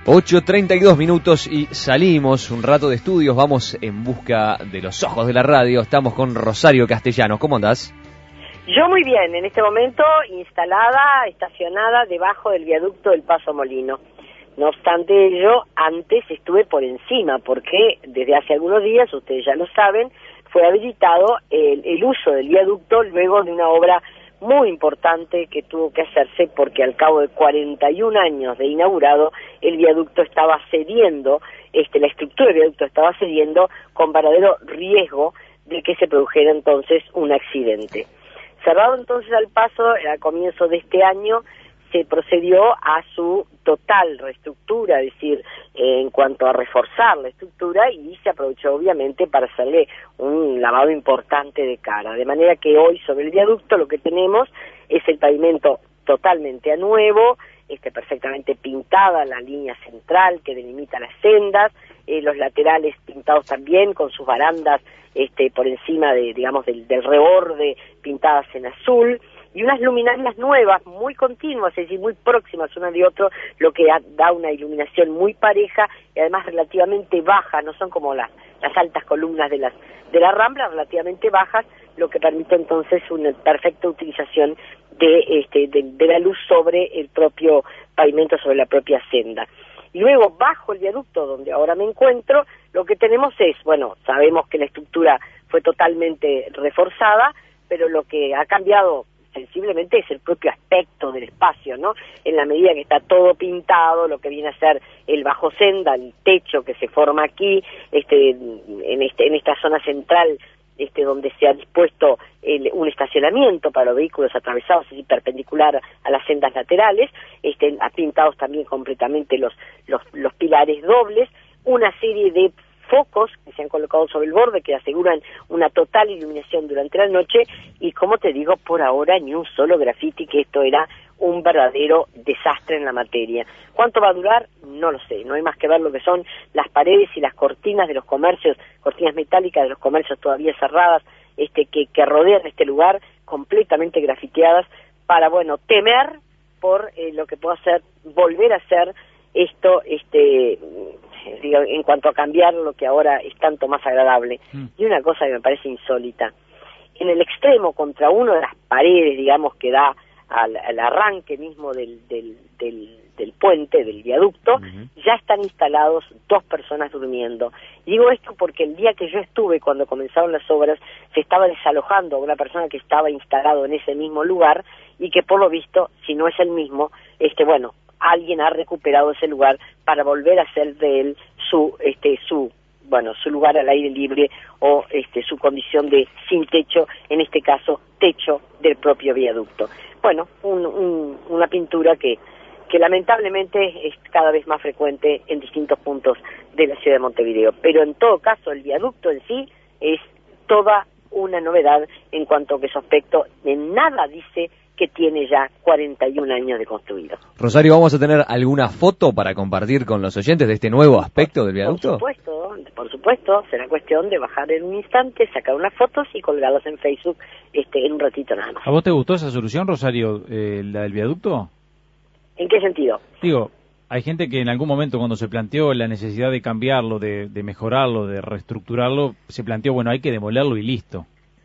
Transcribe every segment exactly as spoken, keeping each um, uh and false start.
ocho treinta y dos minutos y salimos un rato de estudios, vamos en busca de los ojos de la radio. Estamos con Rosario Castellanos. ¿Cómo andás? Yo muy bien, en este momento instalada, estacionada debajo del viaducto del Paso Molino. No obstante ello, antes estuve por encima, porque desde hace algunos días, ustedes ya lo saben, fue habilitado el, el uso del viaducto luego de una obra muy importante que tuvo que hacerse porque al cabo de cuarenta y un años de inaugurado, el viaducto estaba cediendo, este, la estructura del viaducto estaba cediendo con verdadero riesgo de que se produjera entonces un accidente. Cerrado entonces al paso, a comienzo de este año, se procedió a su total reestructura, es decir, eh, en cuanto a reforzar la estructura, y se aprovechó obviamente para hacerle un lavado importante de cara, de manera que hoy sobre el viaducto lo que tenemos es el pavimento totalmente a nuevo, este, perfectamente pintada la línea central que delimita las sendas, eh, los laterales pintados también con sus barandas este, por encima de, digamos, del, del reborde pintadas en azul, y unas luminarias nuevas, muy continuas, es decir, muy próximas una de otra, lo que da una iluminación muy pareja y además relativamente baja, no son como las, las altas columnas de las de la Rambla, relativamente bajas, lo que permite entonces una perfecta utilización de, este, de, de la luz sobre el propio pavimento, sobre la propia senda. Y luego, bajo el viaducto donde ahora me encuentro, lo que tenemos es, bueno, sabemos que la estructura fue totalmente reforzada, pero lo que ha cambiado sensiblemente es el propio aspecto del espacio, ¿no? En la medida que está todo pintado, lo que viene a ser el bajo senda, el techo que se forma aquí, este, en este, en esta zona central, este, donde se ha dispuesto el, un estacionamiento para los vehículos atravesados, es decir, perpendicular a las sendas laterales, este, ha pintados también completamente los, los, los pilares dobles, una serie de focos que se han colocado sobre el borde que aseguran una total iluminación durante la noche y, como te digo, por ahora ni un solo grafiti, que esto era un verdadero desastre en la materia. ¿Cuánto va a durar? No lo sé, no hay más que ver lo que son las paredes y las cortinas de los comercios, cortinas metálicas de los comercios todavía cerradas, este que, que rodean este lugar, completamente grafiteadas, para, bueno, temer por eh, lo que pueda ser, volver a ser esto, este digo, en cuanto a cambiar lo que ahora es tanto más agradable. Mm. Y una cosa que me parece insólita, en el extremo, contra una de las paredes, digamos, que da al, al arranque mismo del, del, del, del puente, del viaducto, uh-huh. ya están instalados dos personas durmiendo. Y digo esto porque el día que yo estuve, cuando comenzaron las obras, se estaba desalojando a una persona que estaba instalado en ese mismo lugar y que, por lo visto, si no es el mismo, este bueno, alguien ha recuperado ese lugar para volver a hacer de él su, este, su, bueno, su lugar al aire libre o este, su condición de sin techo, en este caso, techo del propio viaducto. Bueno, un, un, una pintura que, que lamentablemente es cada vez más frecuente en distintos puntos de la ciudad de Montevideo. Pero en todo caso, el viaducto en sí es toda una novedad en cuanto a que su aspecto en nada dice que tiene ya cuarenta y un años de construido. Rosario, ¿vamos a tener alguna foto para compartir con los oyentes de este nuevo aspecto del viaducto? Por supuesto, por supuesto, será cuestión de bajar en un instante, sacar unas fotos y colgarlas en Facebook este, en un ratito nada más. ¿A vos te gustó esa solución, Rosario, eh, la del viaducto? ¿En qué sentido? Digo, hay gente que en algún momento, cuando se planteó la necesidad de cambiarlo, de, de mejorarlo, de reestructurarlo, se planteó, bueno, hay que demolerlo y listo.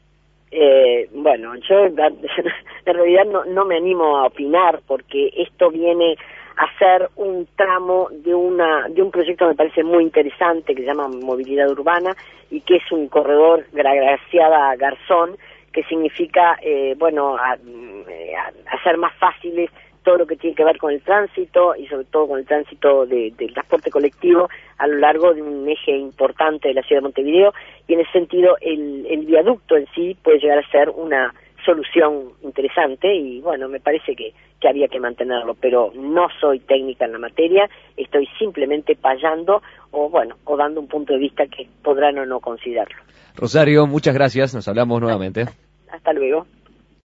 Eh, bueno, yo en realidad no, no me animo a opinar porque esto viene a ser un tramo de una de un proyecto que me parece muy interesante que se llama Movilidad Urbana y que es un corredor Graciada Garzón, que significa, eh, bueno, a, a hacer más fáciles todo lo que tiene que ver con el tránsito y sobre todo con el tránsito de, del transporte colectivo a lo largo de un eje importante de la ciudad de Montevideo, y en ese sentido el, el viaducto en sí puede llegar a ser una solución interesante y bueno, me parece que, que había que mantenerlo, pero no soy técnica en la materia, estoy simplemente payando o bueno, o dando un punto de vista que podrán o no considerarlo. Rosario, muchas gracias, nos hablamos nuevamente. Hasta luego.